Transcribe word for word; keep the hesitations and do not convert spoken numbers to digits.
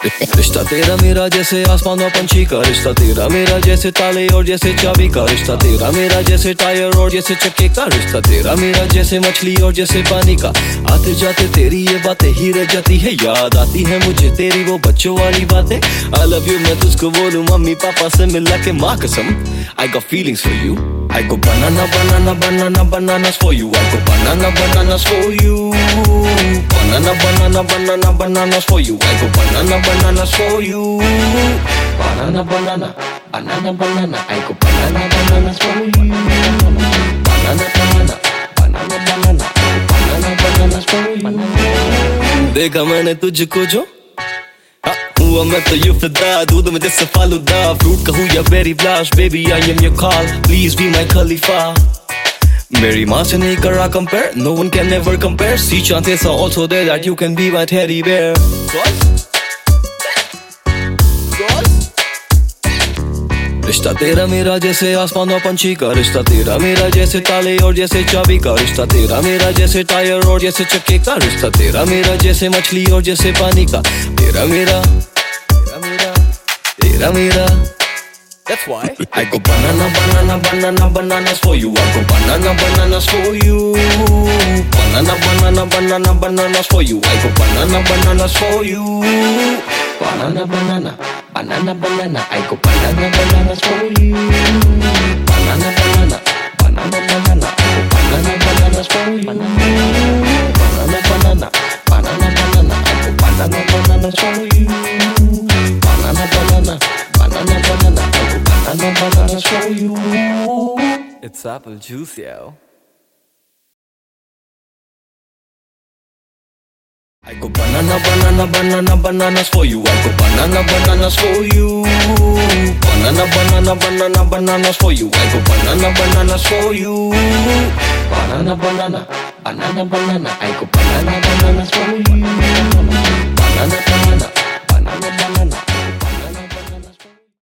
रिश्ता तेरा मेरा जैसे आसमान और पंछी का रिश्ता तेरा मेरा जैसे ताले और जैसे चाबी का रिश्ता तेरा मेरा जैसे टायर और जैसे चक्के का रिश्ता तेरा मेरा जैसे मछली और जैसे पानी का। आते जाते तेरी ये बातें ही रह जाती है, याद आती है मुझे तेरी वो बच्चों वाली बातें। I love you मैं तुझको बोलूं मम्मी पापा से मिला के माँ कसम। I got feelings for you. I go banana banana banana bananas for you. I go banana bananas for you. Banana banana banana bananas for you. I go banana bananas for you. Banana banana banana banana. I go banana bananas for you. Banana banana banana banana. Banana bananas for you. देखा मैंने तुझको जो हुआ मैं तो यूं फिदा, दूध में जैसे फालूदा, फ्रूट कहूँ या berry blush, baby I am your call, please be my Khalifa. मेरी माँ से नहीं कर रहा compare, no one can never compare, see chances are also there that you can be my teddy bear. रिश्ता तेरा मेरा जैसे आसमान और पंछी का रिश्ता तेरा मेरा जैसे ताले और जैसे चाबी का रिश्ता तेरा मेरा जैसे टायर और जैसे चक्के का रिश्ता तेरा मेरा जैसे मछली और जैसे पानी का। तेरा मेरा तेरा मेरा तेरा मेरा। That's why I go banana banana banana bananas for you. I go banana bananas for you. Banana banana banana bananas for you. I go banana bananas for you. Banana banana banana banana. I go banana bananas for you. Banana banana banana banana. I go banana bananas for you. Banana banana banana banana. I go banana bananas for you. Banana banana banana banana. I go banana bananas for you. It's apple juice, yo. I go banana banana banana bananas for you. I go banana bananas for you. Banana banana banana bananas for you. I go banana bananas for you. Banana banana banana banana. I go banana bananas for you. Banana banana banana banana.